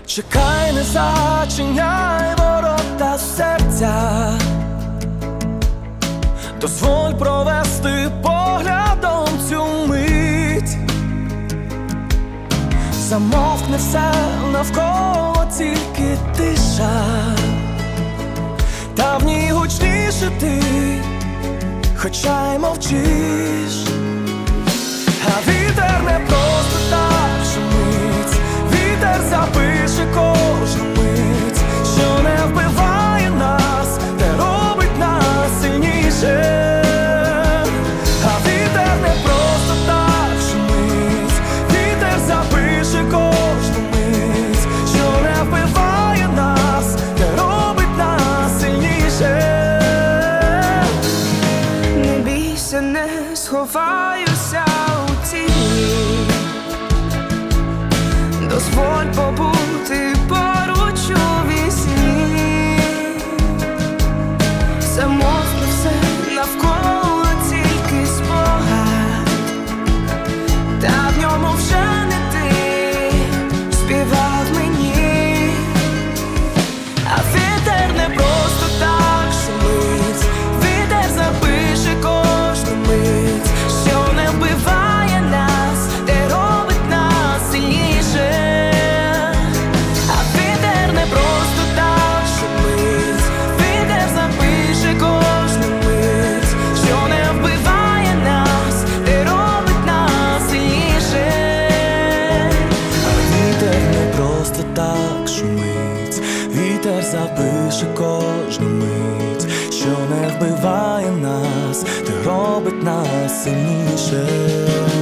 Чекай, не зачиняй ворота серця, дозволь провести поглядом цю мить. Замовкне все навколо, тільки тиша, та в ній гучніше ти, хоча й мовчиш. А вітер не просто так шумить, вітер запише кожну мить, що не вбиває нас, те робить нас сильніше. А вітер не просто так шумить, вітер запише кожну мить, що не вбиває нас, те робить нас сильніше. Не бійся, не сховаюся у тіні, дозволь побути поруч у вісні. Замовкне все навколо, тільки спогад, та в ньому вже не ти співав мені. А вітер не просто так шумить, вітер запише кожну мить, що не вбиває нас, те робить нас сильніше. А вітер не просто так шумить, вітер запише кожну мить, що не вбиває нас, те робить нас сильніше. А вітер не просто так шумить, вітер запише кожну мить, що не вбиває нас, те робить нас сильніше.